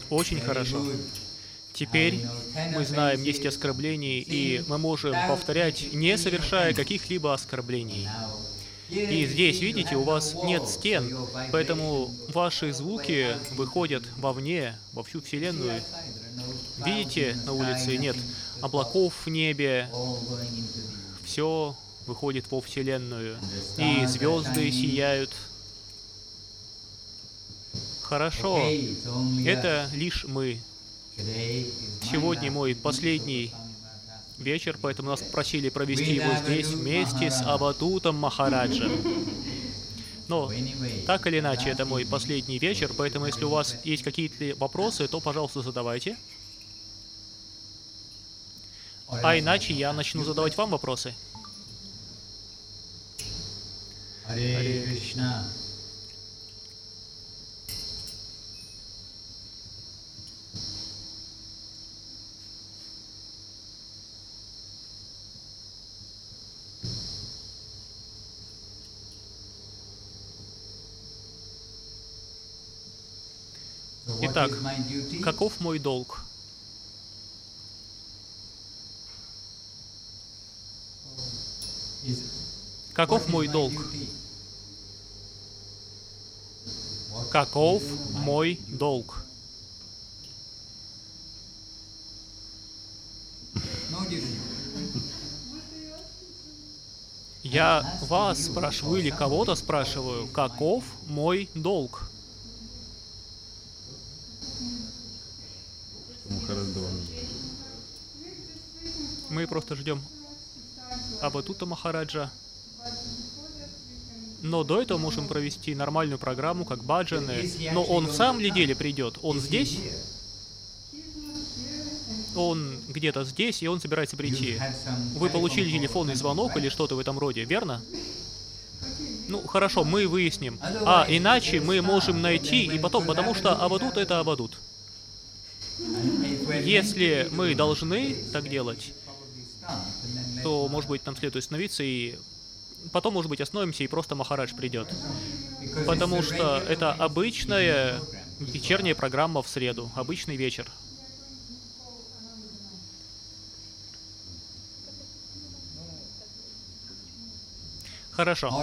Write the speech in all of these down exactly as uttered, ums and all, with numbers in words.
Очень хорошо. Теперь мы знаем, есть оскорбления, и мы можем повторять, не совершая каких-либо оскорблений. И здесь, видите, у вас нет стен, поэтому ваши звуки выходят вовне, во всю Вселенную. Видите, на улице нет облаков в небе, все выходит во Вселенную, и звезды сияют. Хорошо, это лишь мы. Сегодня мой последний вечер, поэтому нас просили провести его здесь вместе с Авадутом Махараджем. Но так или иначе, это мой последний вечер, поэтому если у вас есть какие-то вопросы, то, пожалуйста, задавайте. А иначе я начну задавать вам вопросы. Харе Кришна. Итак, каков мой долг? Каков мой долг? Каков мой долг? Я вас спрашиваю или кого-то спрашиваю, каков мой долг? Мы просто ждем Авадута Махараджа. Но до этого можем провести нормальную программу, как баджаны. Но он в самом ли деле придет? Он здесь? Он где-то здесь, и он собирается прийти. Вы получили телефонный звонок или что-то в этом роде, верно? Ну, хорошо, мы выясним. А иначе мы можем найти, и потом, потому что Авадут — это Авадут. Если мы должны так делать, то, может быть, нам следует остановиться, и потом, может быть, остановимся, и просто Махарадж придет. Потому что это обычная вечерняя программа в среду, обычный вечер. Хорошо.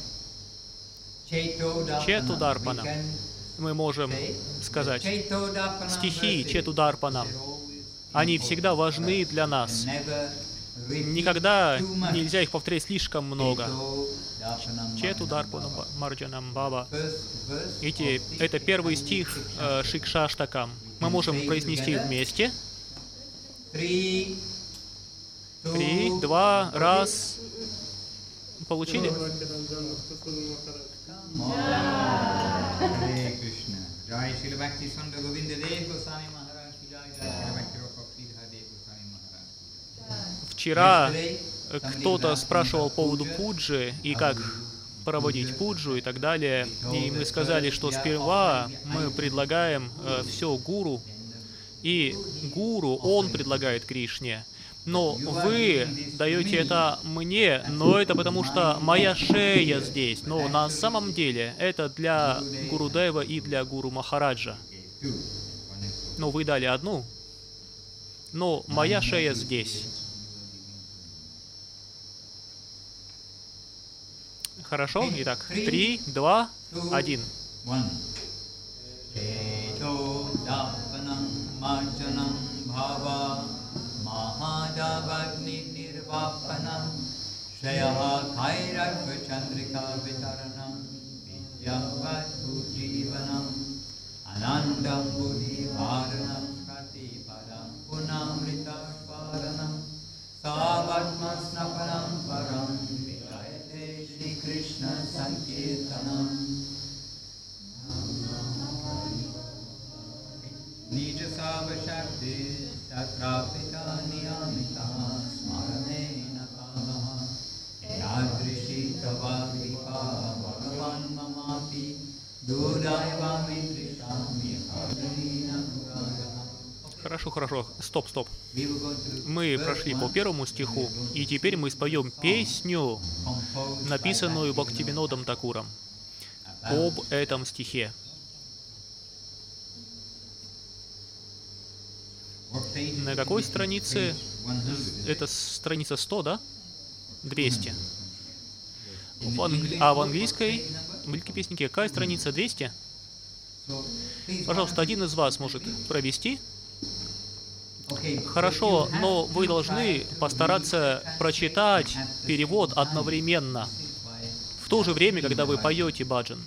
Четударпана. Мы можем сказать, стихи Четударпана, они всегда важны для нас. Никогда нельзя их повторять слишком много. Четударпана Марджанам Баба. Эти, это первый стих э, Шикшаштакам. Мы можем произнести вместе. Три, два, раз. Получили? Вчера кто-то спрашивал по поводу пуджи и как проводить пуджу и так далее. И мы сказали, что сперва мы предлагаем э, все гуру. И гуру, он предлагает Кришне. Но вы даете это мне, но это потому что моя шея здесь. Но на самом деле это для Гурудева и для Гуру Махараджа. Но вы дали одну, но моя шея здесь. Хорошо? Итак, три, два, один. Mahadavagni nirvapanam Shreya Kairakva Chandrika Vitaranam Vidyavadhu Jivanam Anandam Buddhi Varanam Pratipadam Punamrita Svaranam Savatma Snapanam Param Vijayate Shri Krishna Sankirtanam Nija Savashakti Tatrapita Niyamita Smaranena Kavaha Yadrishi Tavavipa Bhagavan Mamapi Dudaiva Mitrishami Karnina Guragaha. Хорошо, хорошо. Стоп, стоп. Мы прошли по первому стиху, и теперь мы споем песню, написанную Бхактивинодом Такуром, об этом стихе. На какой странице? Это страница сто, да? двести. В англи... А в английской мультипеснике какая страница? двести? Пожалуйста, один из вас может провести. Хорошо, но вы должны постараться прочитать перевод одновременно, в то же время, когда вы поете баджан.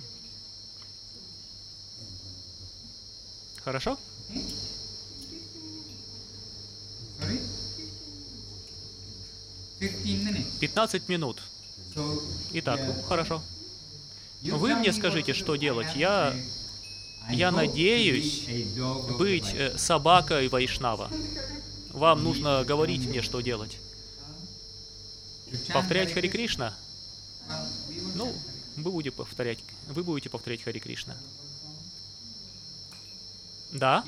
Хорошо? пятнадцать минут. Итак, хорошо. Вы мне скажите, что делать. Я, я надеюсь быть э, собакой Вайшнава. Вам нужно говорить мне, что делать. Повторять Хари Кришна? Ну, вы будете повторять, вы будете повторять Хари Кришна. Да?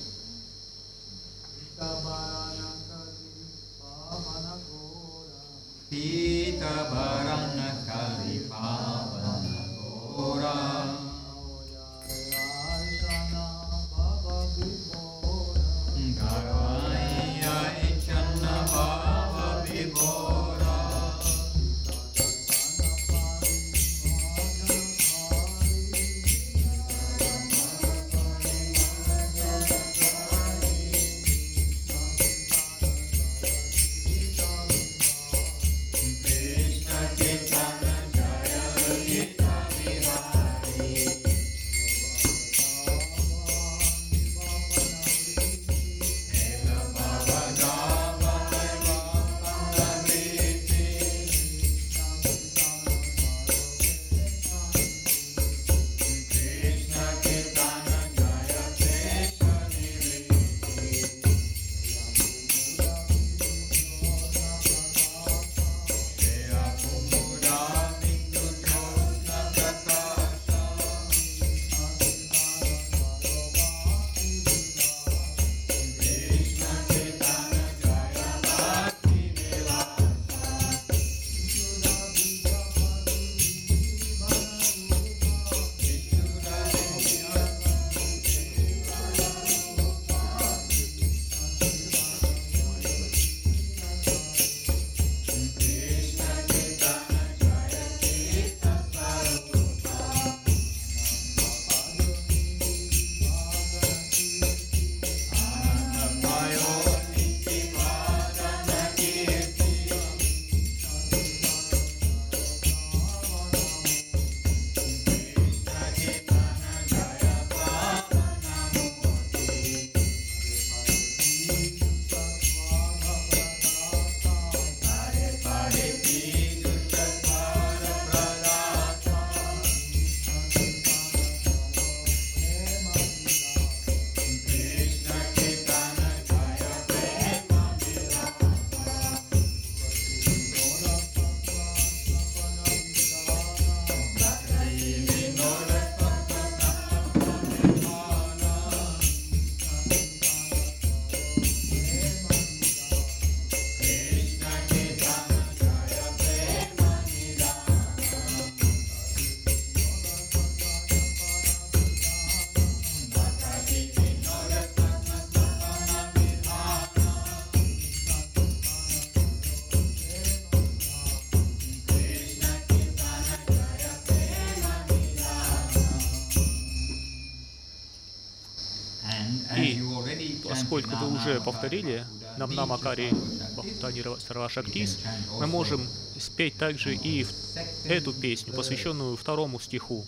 И поскольку вы уже повторили Намнамакари Бхактани Сарвашактис, мы можем спеть также и эту песню, посвященную второму стиху.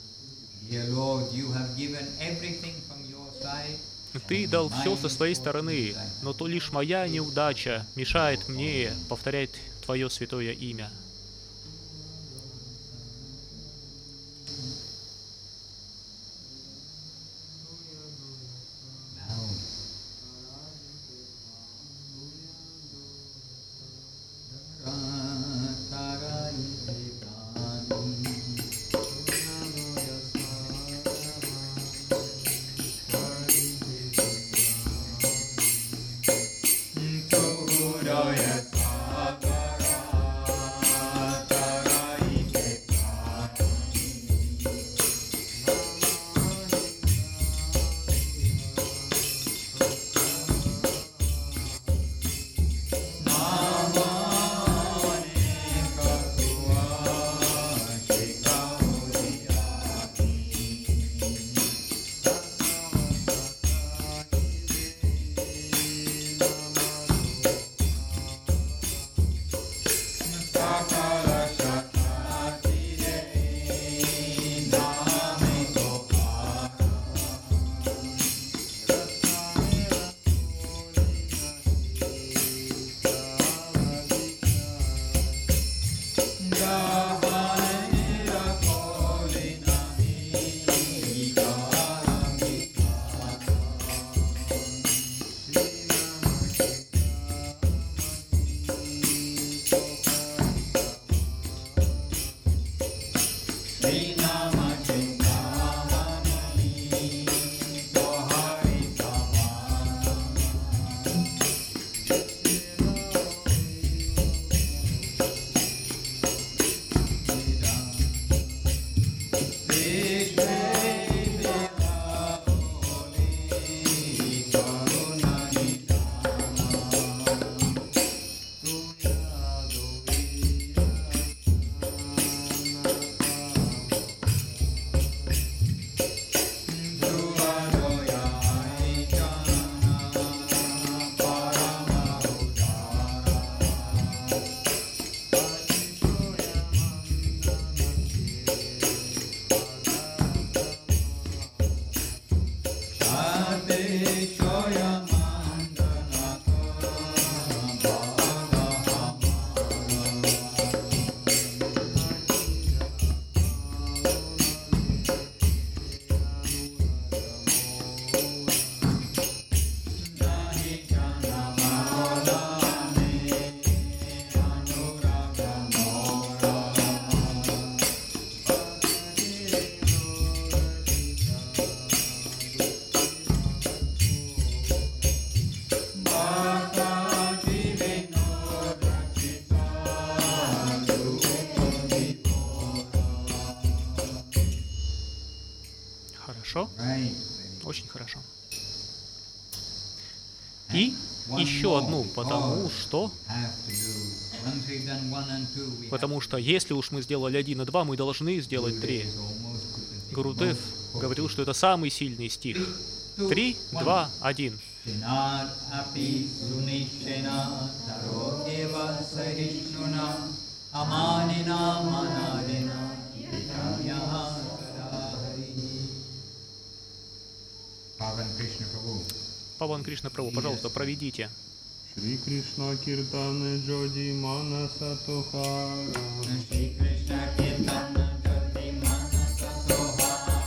Ты дал все со своей стороны, но то лишь моя неудача мешает мне повторять Твое святое имя. Хорошо? Очень хорошо. И еще одну, потому что... Потому что если уж мы сделали один и два, мы должны сделать три. Гурудев говорил, что это самый сильный стих. Три, два, один. Паван Кришна Прабху, пожалуйста, проведите. Шри Кришна Киртане Джоди Манаса Тухара. Шри Кришна Киртане Джоди Манаса Тухара.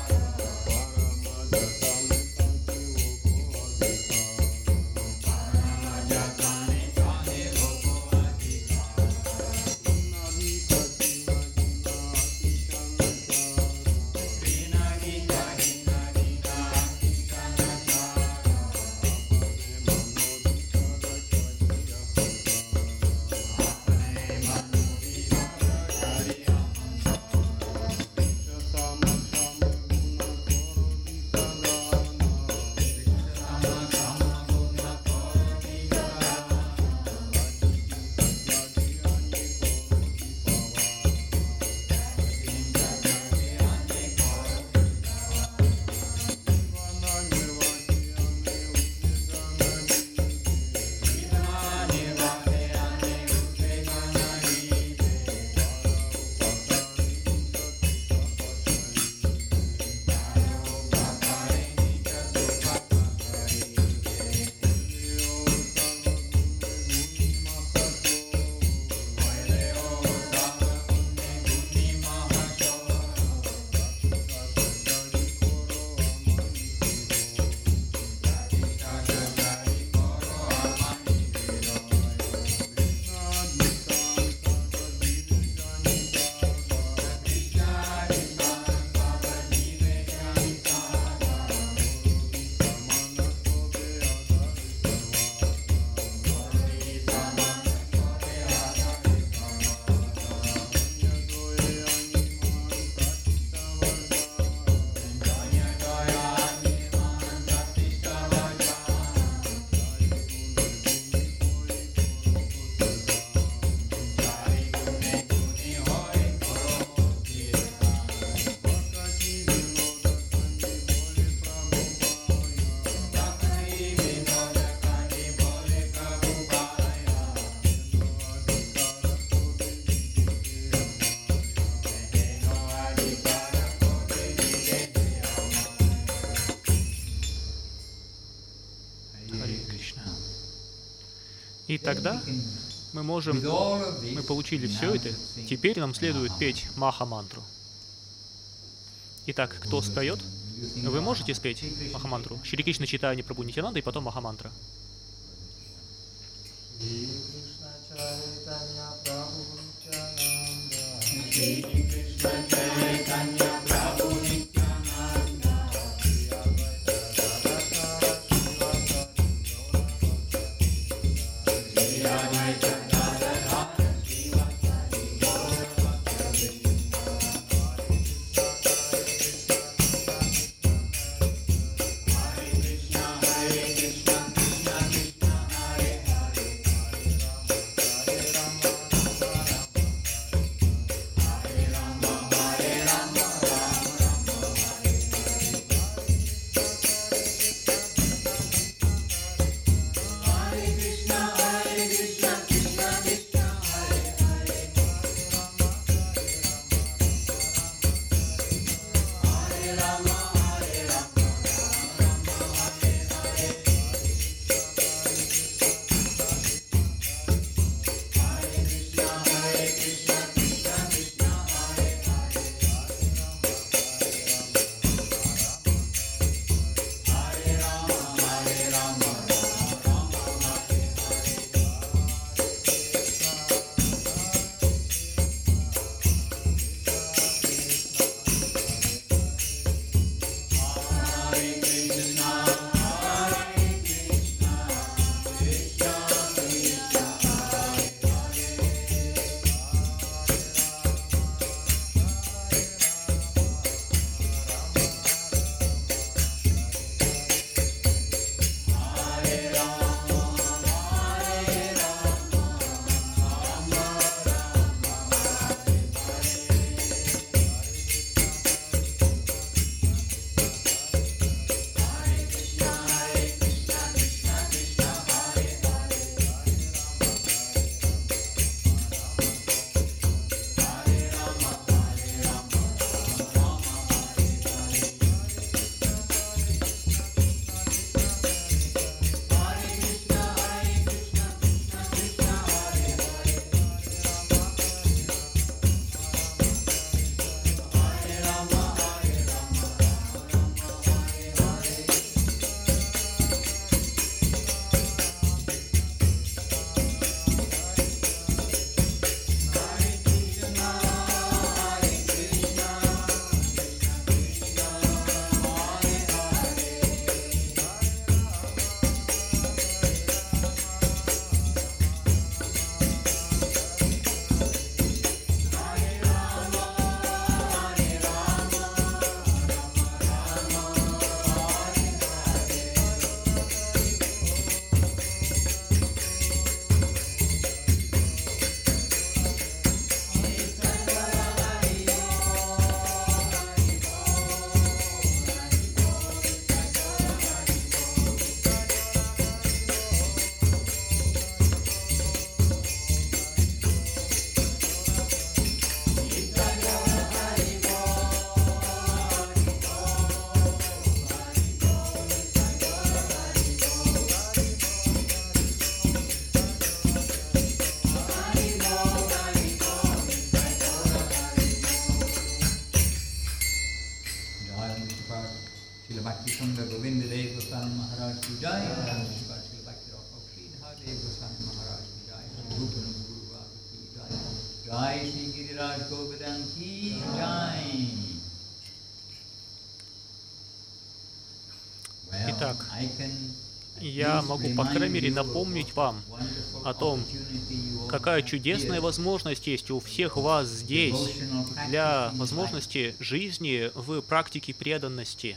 И тогда мы можем, мы получили все это, теперь нам следует петь Маха-мантру. Итак, кто споет? Вы можете спеть Маха-мантру? Шри Кришна Чайтанья Прабху Нитьянанда и потом Маха-мантра. Hare Итак, я могу, по крайней мере, напомнить вам о том, какая чудесная возможность есть у всех вас здесь для возможности жизни в практике преданности.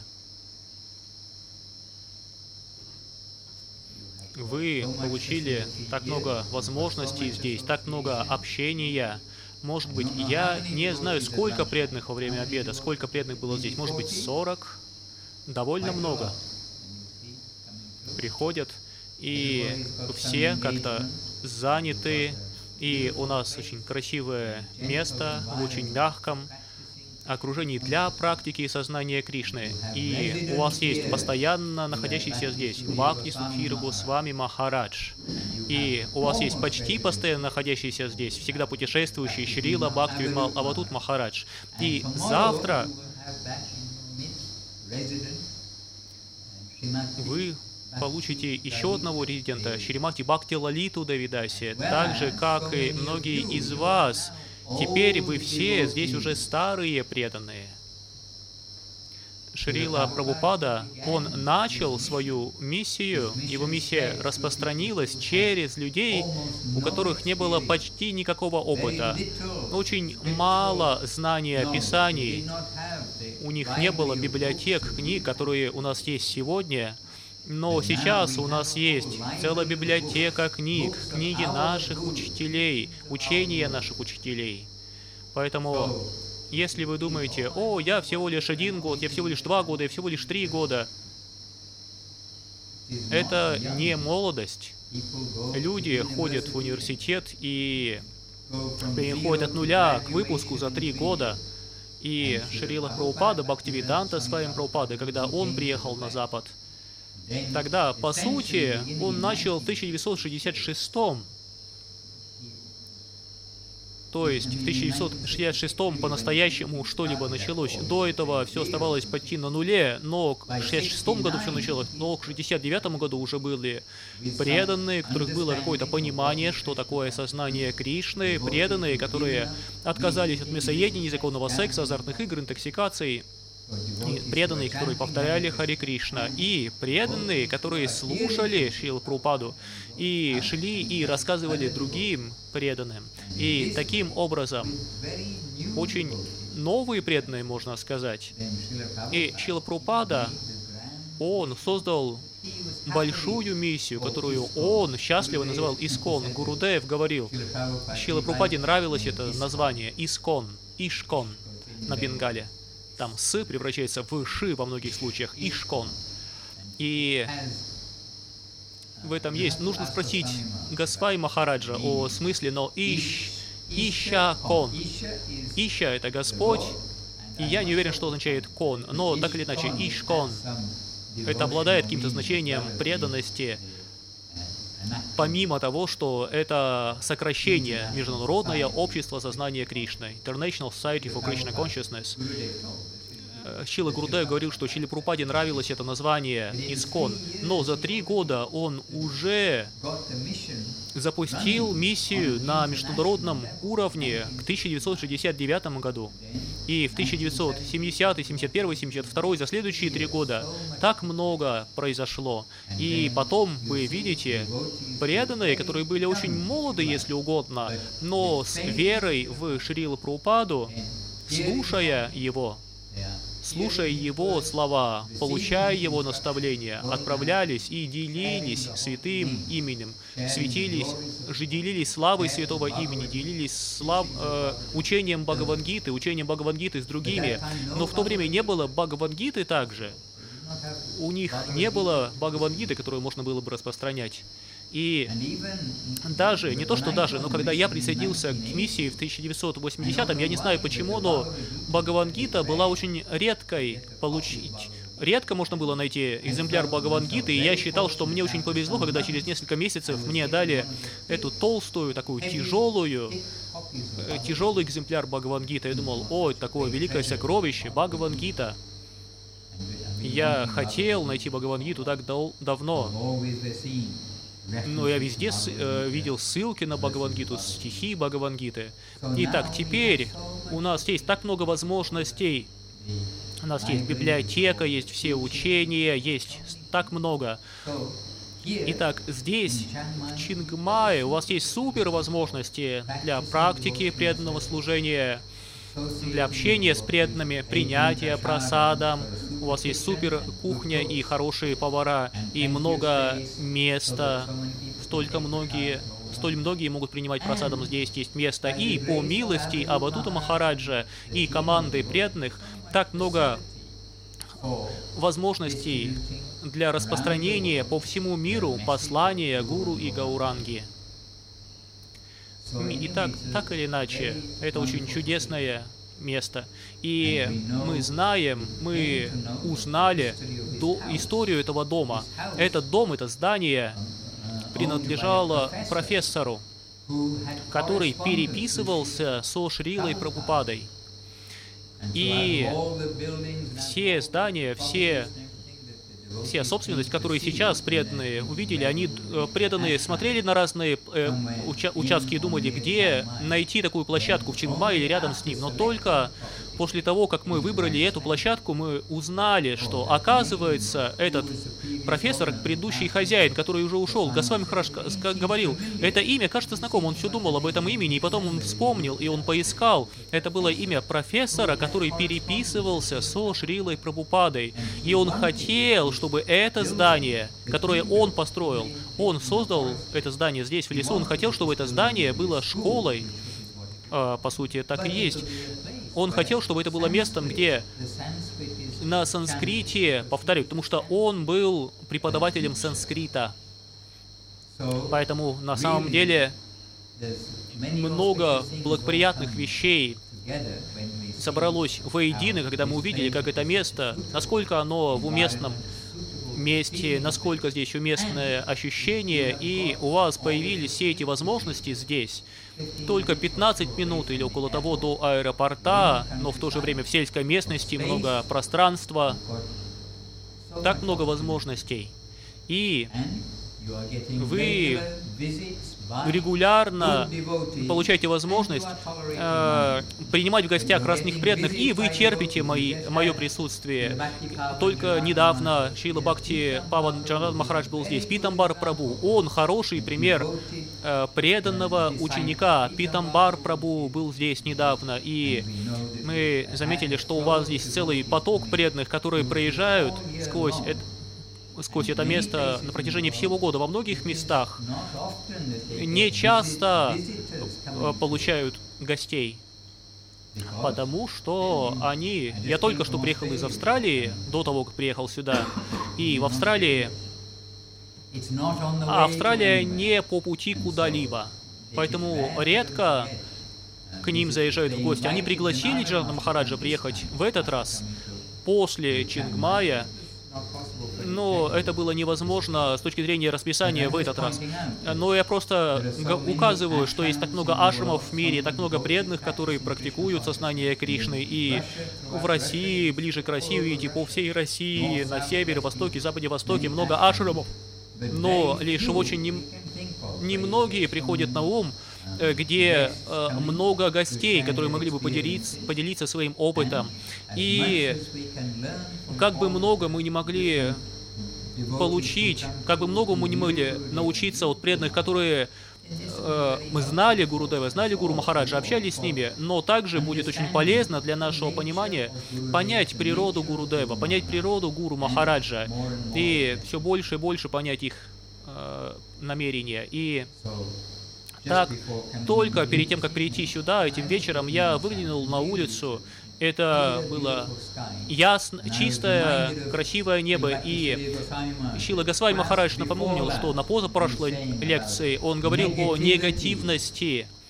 Вы получили так много возможностей здесь, так много общения. Может быть, я не знаю, сколько преданных во время обеда, сколько преданных было здесь. Может быть, сорок? Довольно много. Приходят, и все как-то заняты, и у нас очень красивое место в очень мягком окружении для практики сознания Кришны. И у вас есть постоянно находящийся здесь Бхакти Судхира Госвами Махарадж. И у вас есть почти постоянно находящийся здесь, всегда путешествующий Шрила Бхактивимал Авадут Махарадж. И завтра вы получите еще одного резидента, Шримати Бхакти Лалиту Давидаси, так же, как и многие из вас. Теперь вы все здесь уже старые преданные. Шрила Прабхупада, он начал свою миссию, его миссия распространилась через людей, у которых не было почти никакого опыта, очень мало знаний Писаний, у них не было библиотек, книг, которые у нас есть сегодня. Но сейчас у нас есть целая библиотека книг, книги наших учителей, учения наших учителей. Поэтому, если вы думаете, о, я всего лишь один год, я всего лишь два года, я всего лишь три года, это не молодость. Люди ходят в университет и переходят от нуля к выпуску за три года. И Шрила Прабхупада, Бхактивиданта с вами Прабхупада, когда он приехал на Запад, тогда, по сути, он начал в тысяча девятьсот шестьдесят шестом. То есть в тысяча девятьсот шестьдесят шестом по-настоящему что-либо началось. До этого все оставалось почти на нуле, но в шестьдесят шестом году все началось, но к шестьдесят девятому году уже были преданные, у которых было какое-то понимание, что такое сознание Кришны, преданные, которые отказались от мясоедения, незаконного секса, азартных игр, интоксикаций. И преданные, которые повторяли Харе Кришна, и преданные, которые слушали Шрилу Прабхупаду, и шли и рассказывали другим преданным. И таким образом, очень новые преданные, можно сказать. И Шрила Прабхупада, он создал большую миссию, которую он счастливо называл Искон. Гурудев говорил, Шриле Прабхупаде нравилось это название Искон, Ишкон на бенгале. Там «с» превращается в «ши» во многих случаях, «ишкон». И в этом есть. Нужно спросить Госвами Махараджа о смысле, но «иш», «ища-кон». «Ища» — это Господь, и я не уверен, что означает «кон», но так или иначе «ишкон». Это обладает каким-то значением преданности, помимо того, что это сокращение Международное общество сознания Кришны, International Society for Krishna Consciousness. Шрила Гурудев говорил, что Шриле Прабхупаде нравилось это название Искон, но за три года он уже запустил миссию на международном уровне к тысяча девятьсот шестьдесят девятому году. И в тысяча девятьсот семидесятом, семьдесят первом, семьдесят втором, за следующие три года так много произошло. И потом вы видите преданные, которые были очень молоды, если угодно, но с верой в Шрилу Прабхупаду, слушая его, слушая его слова, получая его наставления, отправлялись и делились святым именем, светились, же делились славой святого имени, делились слав, э, учением Бхагавад-гиты, учением Бхагавад-гиты с другими. Но в то время не было Бхагавад-гиты также. У них не было Бхагавад-гиты, которую можно было бы распространять. И даже, не то что даже, но когда я присоединился к миссии в тысяча девятьсот восьмидесятом, я не знаю почему, но Бхагавад-гита была очень редкой получить. Редко можно было найти экземпляр Бхагавад-гиты, и я считал, что мне очень повезло, когда через несколько месяцев мне дали эту толстую, такую тяжелую, тяжелый экземпляр Бхагавад-гиты. Я думал, о, такое великое сокровище, Бхагавад-гита. Я хотел найти Бхагавад-гиту так дал- давно, но я везде с- э, видел ссылки на Бхагавад-гиту, стихи Бхагавад-гиты. Итак, теперь у нас есть так много возможностей. У нас есть библиотека, есть все учения, есть так много. Итак, здесь, в Чингмае, у вас есть супер возможности для практики преданного служения, для общения с преданными, принятия просадом. У вас есть супер кухня и хорошие повара, и много места. Столько многие, столь многие могут принимать просадом, здесь есть место. И по милости Авадута Махараджа и команды преданных так много возможностей для распространения по всему миру послания Гуру и Гауранги. Итак, так или иначе, это очень чудесное место. И мы знаем, мы узнали до, историю этого дома. Этот дом, это здание принадлежало профессору, который переписывался со Шрилой Прабхупадой. И все здания, все, вся собственность, которую сейчас преданные увидели, они э, преданные смотрели на разные э, уча участки и думали, где найти такую площадку в Чингмае или рядом с ним. Но только после того, как мы выбрали эту площадку, мы узнали, что, оказывается, этот профессор, предыдущий хозяин, который уже ушел, Госвами Махарадж говорил, это имя кажется знакомым, он все думал об этом имени, и потом он вспомнил, и он поискал. Это было имя профессора, который переписывался со Шрилой Прабхупадой. И он хотел, чтобы это здание, которое он построил, он создал это здание здесь, в лесу, он хотел, чтобы это здание было школой. А, по сути, так и есть. Он хотел, чтобы это было местом, где на санскрите, повторю, потому что он был преподавателем санскрита. Поэтому на самом деле много благоприятных вещей собралось воедино, когда мы увидели, как это место, насколько оно в уместном месте, насколько здесь уместное ощущение, и у вас появились все эти возможности здесь. Только пятнадцать минут или около того до аэропорта, но в то же время в сельской местности много пространства, так много возможностей. И вы регулярно получаете возможность э, принимать в гостях разных преданных, и вы терпите мои, мое присутствие. Только недавно Шрила Бхакти Паван Джаганат Махарадж был здесь. Питамбар Прабху, он хороший пример э, преданного ученика. Питамбар Прабху был здесь недавно, и мы заметили, что у вас здесь целый поток преданных, которые проезжают сквозь это. сквозь это место на протяжении всего года. Во многих местах не часто получают гостей, потому что они... Я только что приехал из Австралии, до того, как приехал сюда, и в Австралии... А Австралия не по пути куда-либо, поэтому редко к ним заезжают в гости. Они пригласили Джаганат Махараджа приехать в этот раз, после Чингмая, но это было невозможно с точки зрения расписания в этот раз. Но я просто указываю, что есть так много ашрамов в мире, так много преданных, которые практикуют сознание Кришны. И в России, ближе к России, видите, по всей России, на севере, востоке, западе, востоке много ашрамов. Но лишь очень нем... немногие приходят на ум, где э, много гостей, которые могли бы поделиться, поделиться своим опытом. И как бы много мы не могли получить, как бы много мы не могли научиться от преданных, которые э, мы знали Гурудева, знали Гуру Махараджа, общались с ними, но также будет очень полезно для нашего понимания понять природу Гурудева, понять природу Гуру Махараджа и все больше и больше понять их э, намерения. И так, только перед тем, как прийти сюда, этим вечером я выглянул на улицу. Это было ясно, чистое, красивое небо. И Шрила Госвами Махарадж напомнил, что на позапрошлой лекции он говорил о негативности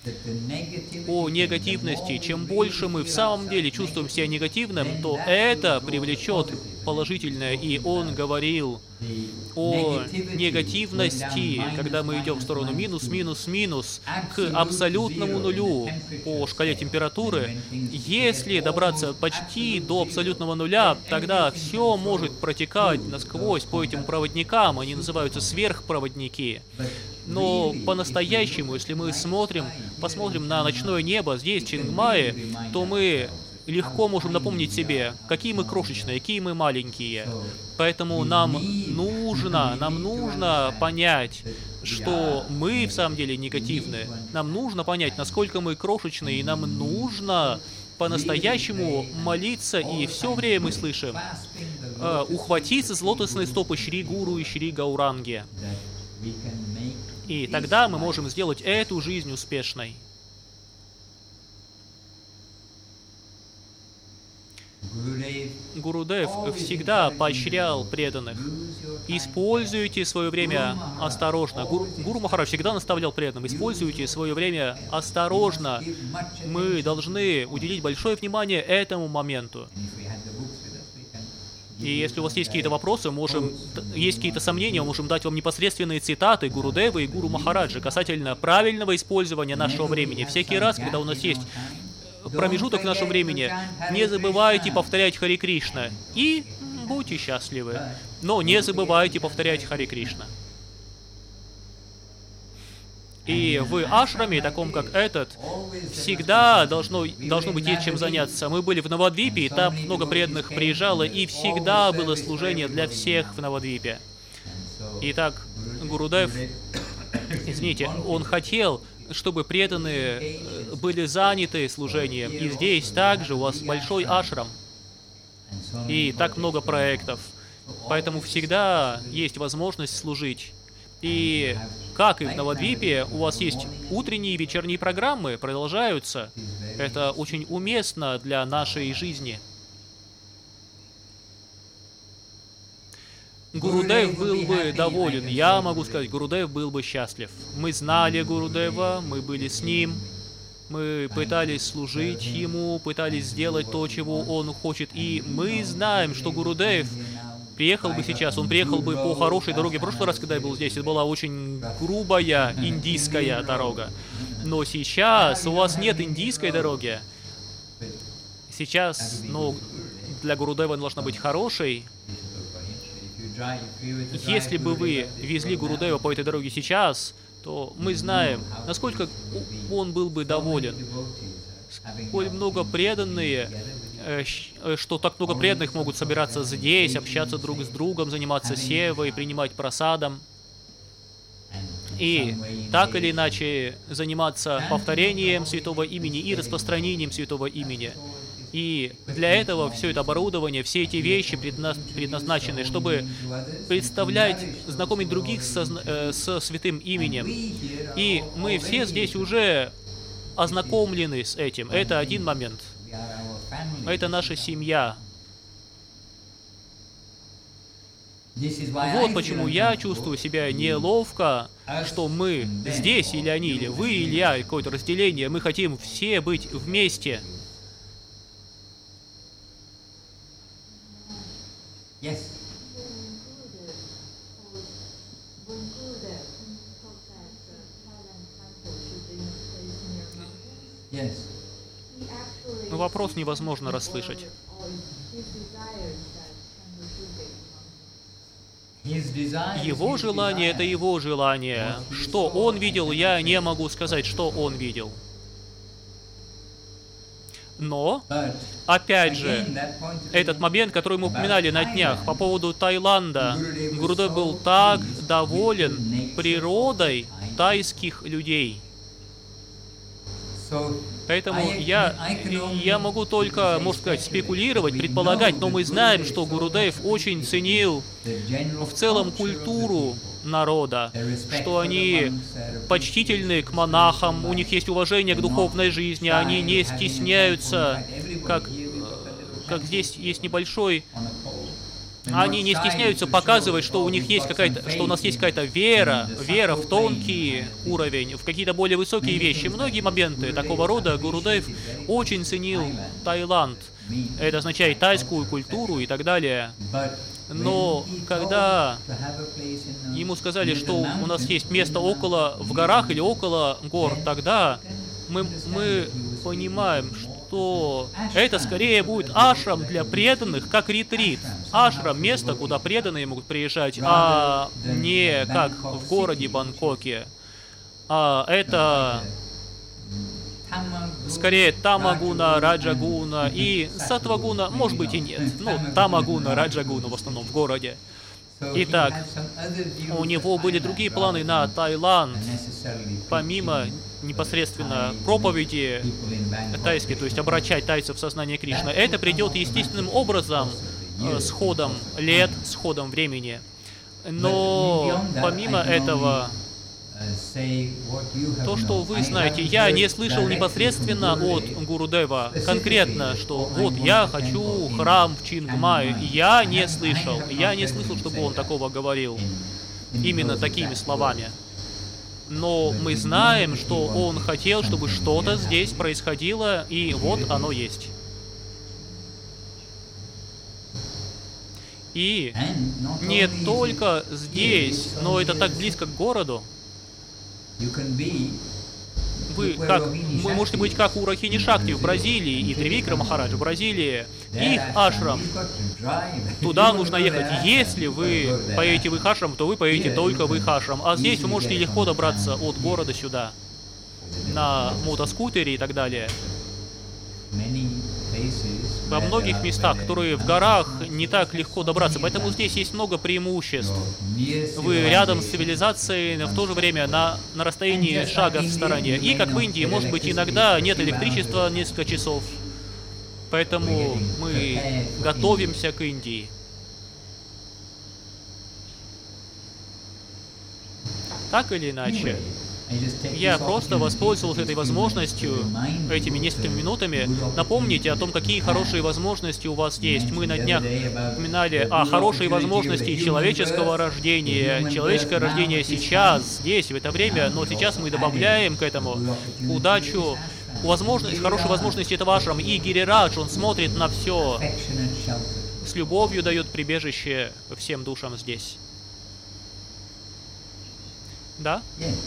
о негативности. Чем больше мы в самом деле чувствуем себя негативным, то это привлечет положительное. И он говорил о негативности, когда мы идем в сторону минус, минус, минус, к абсолютному нулю по шкале температуры. Если добраться почти до абсолютного нуля, тогда все может протекать насквозь по этим проводникам, они называются сверхпроводники. Но по-настоящему, если мы смотрим, посмотрим на ночное небо здесь, в Чингмае, то мы легко можем напомнить себе, какие мы крошечные, какие мы маленькие. Поэтому нам нужно, нам нужно понять, что мы в самом деле негативны. Нам нужно понять, насколько мы крошечные, и нам нужно по-настоящему молиться, и все время мы слышим, э, ухватиться с лотосной стопы Шри Гуру и Шри Гауранги. И тогда мы можем сделать эту жизнь успешной. Гурудев всегда поощрял преданных. Используйте свое время осторожно. Гуру, Гуру Махарадж всегда наставлял преданным. Используйте свое время осторожно. Мы должны уделить большое внимание этому моменту. И если у вас есть какие-то вопросы, можем, есть какие-то сомнения, мы можем дать вам непосредственные цитаты Гурудева и Гуру Махараджа касательно правильного использования нашего времени. Всякий раз, когда у нас есть промежуток нашего времени, не забывайте повторять Харе Кришна и будьте счастливы. Но не забывайте повторять Харе Кришна. И в ашраме, таком как этот, всегда должно, должно быть есть чем заняться. Мы были в Навадвипе, и там много преданных приезжало, и всегда было служение для всех в Навадвипе. Итак, Гурудев, извините, он хотел, чтобы преданные были заняты служением. И здесь также у вас большой ашрам, и так много проектов. Поэтому всегда есть возможность служить. И как и в Навадвипе, у вас есть утренние и вечерние программы, продолжаются. Это очень уместно для нашей жизни. Гурудев был бы доволен. Я могу сказать, Гурудев был бы счастлив. Мы знали Гурудева, мы были с ним, мы пытались служить ему, пытались сделать то, чего он хочет. И мы знаем, что Гурудев приехал бы сейчас, он приехал бы по хорошей дороге. В прошлый раз, когда я был здесь, это была очень грубая индийская дорога. Но сейчас у вас нет индийской дороги. Сейчас, ну, для Гурудева она должна быть хорошей. Если бы вы везли Гурудева по этой дороге сейчас, то мы знаем, насколько он был бы доволен. Сколь много преданные, что так много преданных могут собираться здесь, общаться друг с другом, заниматься севой, принимать прасадом. И так или иначе заниматься повторением святого имени и распространением святого имени. И для этого все это оборудование, все эти вещи предназначены, чтобы представлять, знакомить других со, э, со святым именем. И мы все здесь уже ознакомлены с этим. Это один момент. Это наша семья. Вот почему я чувствую себя неловко, что мы здесь, или они, или вы, или я, какое-то разделение. Мы хотим все быть вместе. Yes. Yes. Но вопрос невозможно расслышать. Его желание — это его желание. Что он видел, я не могу сказать, что он видел. Но, опять же, этот момент, который мы упоминали на днях по поводу Таиланда, Гурудев был так доволен природой тайских людей. Поэтому я, я могу только, можно сказать, спекулировать, предполагать, но мы знаем, что Гурудев очень ценил в целом культуру народа, что они почтительны к монахам, у них есть уважение к духовной жизни, они не стесняются, как, как здесь есть небольшой Они не стесняются показывать, что у них есть какая-то, что у нас есть какая-то вера, вера в тонкий уровень, в какие-то более высокие вещи. Многие моменты такого рода Гурудев очень ценил Таиланд. Это означает тайскую культуру и так далее. Но когда ему сказали, что у нас есть место около, в горах или около гор, тогда мы, мы понимаем, что это скорее будет ашрам для преданных, как ретрит. Ашрам — место, куда преданные могут приезжать, а не как в городе Бангкоке. А это скорее Тамагуна, Раджагуна и Сатвагуна, может быть и нет. Ну, Тамагуна, Раджагуна в основном в городе. Итак, у него были другие планы на Таиланд, помимо непосредственно проповеди тайской, то есть обращать тайцев в сознание Кришны. Это придет естественным образом, с ходом лет, с ходом времени. Но помимо этого, то, что вы знаете, я не слышал непосредственно от Гурудева конкретно, что вот я хочу храм в Чингмае. Я не слышал. Я не слышал, чтобы он такого говорил именно такими словами. Но мы знаем, что он хотел, чтобы что-то здесь происходило, и вот оно есть. И не только здесь, но это так близко к городу. Вы, как, вы можете быть как у Рахини Шакти в Бразилии и Тривикра Махарадж в Бразилии. Их ашрам. Туда нужно ехать. Если вы поедете в их ашрам, то вы поедете только в их ашрам. А здесь вы можете легко добраться от города сюда. На мотоскутере и так далее. Во многих местах, которые в горах, не так легко добраться. Поэтому здесь есть много преимуществ. Вы рядом с цивилизацией, но в то же время на, на расстоянии шага в стороне. И как в Индии, может быть, иногда нет электричества несколько часов. Поэтому мы готовимся к Индии. Так или иначе, я просто воспользовался этой возможностью, этими несколькими минутами, напомнить о том, какие хорошие возможности у вас есть. Мы на днях упоминали о хорошей возможности человеческого рождения. Человеческое рождение сейчас, здесь, в это время, но сейчас мы добавляем к этому удачу, возможность, хорошую возможность этого ашрама. И Гирирадж, он смотрит на все, с любовью дает прибежище всем душам здесь. Да?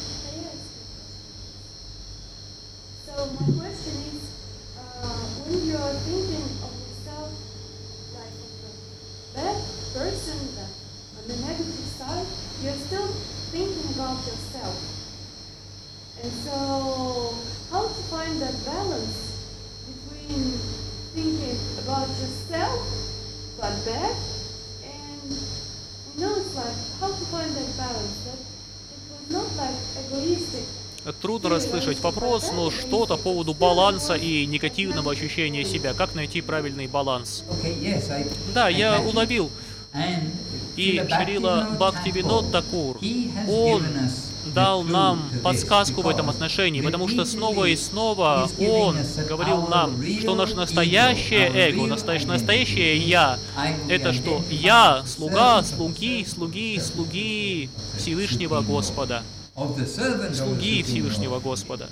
So my question is, uh, when you are thinking of yourself like a bad person, that on the negative side, you're still thinking about yourself. And so, how to find that balance between thinking about yourself, but bad, and you know, it's like, how to find that balance, that it was not like egoistic. Трудно расслышать вопрос, но что-то по поводу баланса и негативного ощущения себя. Как найти правильный баланс? Да, я уловил. И Шрила Бхактивинод Такур, он дал нам подсказку в этом отношении, потому что снова и снова он говорил нам, что наше настоящее эго, настоящее, настоящее я, это что? Я, слуга, слуги, слуги, слуги Всевышнего Господа. Слуги Всевышнего Господа.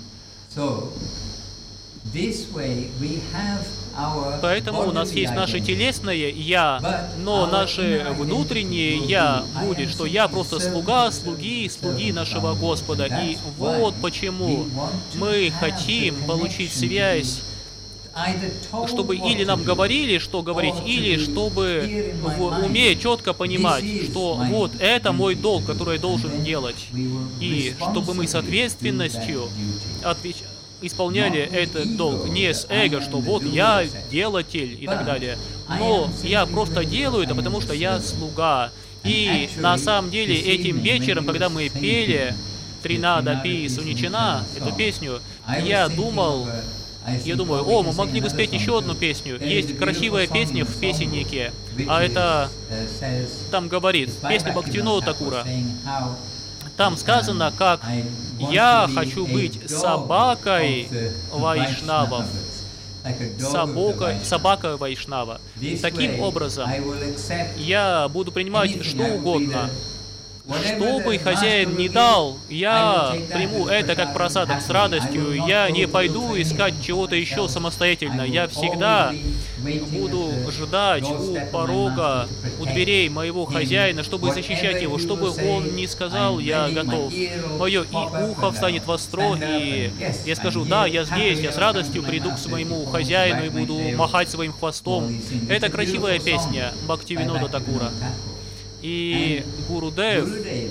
Поэтому у нас есть наше телесное «я», но наше внутреннее «я» будет, что я просто слуга, слуги, слуги нашего Господа. И вот почему мы хотим получить связь, чтобы или нам говорили, что говорить, или чтобы в уме четко понимать, что вот это мой долг, который я должен делать. И чтобы мы с ответственностью отвеч... исполняли этот долг, не с эго, что вот я делатель и так далее. Но я просто делаю это, потому что я слуга. И на самом деле этим вечером, когда мы пели Тринада Пи Суничина, эту песню, я думал... Я думаю, о, мы могли бы спеть еще одну песню. Есть красивая песня в песеннике, а это, там говорит, песня Бхактивинода Такура. Там сказано, как «я хочу быть собакой вайшнавов». собака, собака Вайшнава. Таким образом, я буду принимать что угодно. Что бы хозяин ни дал, я приму это как просадок с радостью. Я не пойду искать чего-то еще самостоятельно. Я всегда буду ждать у порога, у дверей моего хозяина, чтобы защищать его. Что бы он ни сказал, я готов. Мое и ухо встанет востро, и я скажу: да, я здесь, я с радостью приду к своему хозяину и буду махать своим хвостом. Это красивая песня Бхактивинода Такура. И Гурудев,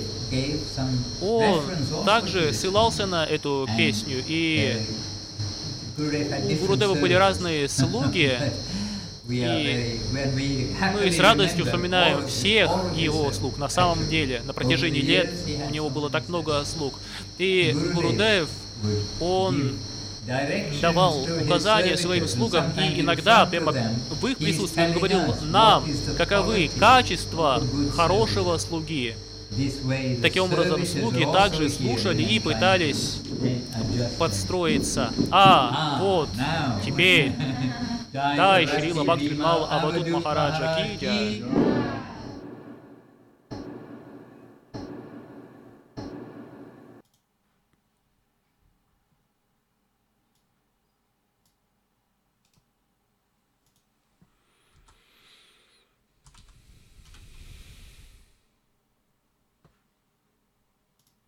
он также ссылался на эту песню, и у Гурудева были разные слуги, и мы с радостью вспоминаем всех его слуг. На самом деле, на протяжении лет у него было так много слуг. И Гурудев, он давал указания своим слугам, и иногда прямо в их присутствии он говорил нам, каковы качества хорошего слуги. Таким образом, слуги также слушали и пытались подстроиться. А, вот, теперь, дай Шрила Бхактивинода Авадут Махараджа ки джай.